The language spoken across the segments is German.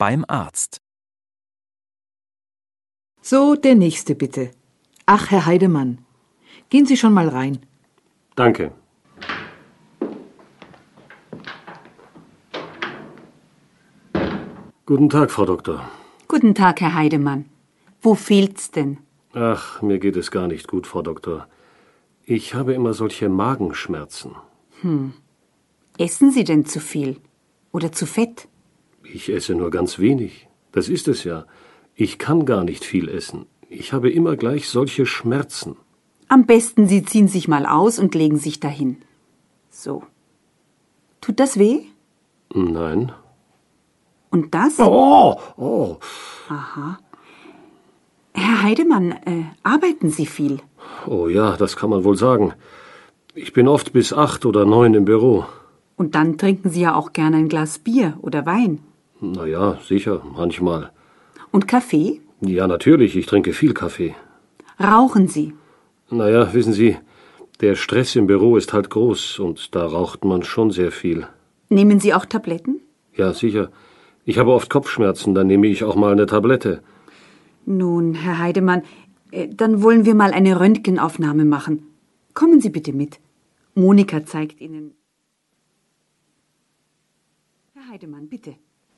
beim Arzt. So, der nächste bitte. Ach, Herr Heidemann, gehen Sie schon mal rein. Danke. Guten Tag, Frau Doktor. Guten Tag, Herr Heidemann. Wo fehlt's denn? Ach, mir geht es gar nicht gut, Frau Doktor. Ich habe immer solche Magenschmerzen. Essen Sie denn zu viel? Oder zu fett? Ich esse nur ganz wenig. Das ist es ja. Ich kann gar nicht viel essen. Ich habe immer gleich solche Schmerzen. Am besten, Sie ziehen sich mal aus und legen sich dahin. So. Tut das weh? Nein. Und das? Oh. Aha. Herr Heidemann, arbeiten Sie viel? Oh ja, das kann man wohl sagen. Ich bin oft bis 8 oder 9 im Büro. Und dann trinken Sie ja auch gerne ein Glas Bier oder Wein. Na ja, sicher, manchmal. Und Kaffee? Ja, natürlich, ich trinke viel Kaffee. Rauchen Sie? Naja, wissen Sie, der Stress im Büro ist halt groß und da raucht man schon sehr viel. Nehmen Sie auch Tabletten? Ja, sicher. Ich habe oft Kopfschmerzen, dann nehme ich auch mal eine Tablette. Nun, Herr Heidemann, dann wollen wir mal eine Röntgenaufnahme machen. Kommen Sie bitte mit. Monika zeigt Ihnen. Herr Heidemann, bitte.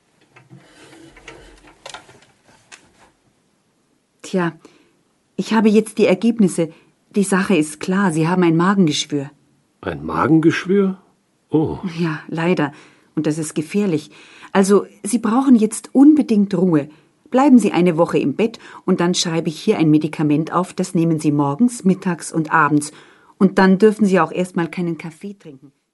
Tja, ich habe jetzt die Ergebnisse. Die Sache ist klar, Sie haben ein Magengeschwür. Ein Magengeschwür? Oh. Ja, leider. Und das ist gefährlich. Also, Sie brauchen jetzt unbedingt Ruhe. Bleiben Sie eine Woche im Bett und dann schreibe ich hier ein Medikament auf, das nehmen Sie morgens, mittags und abends. Und dann dürfen Sie auch erstmal keinen Kaffee trinken.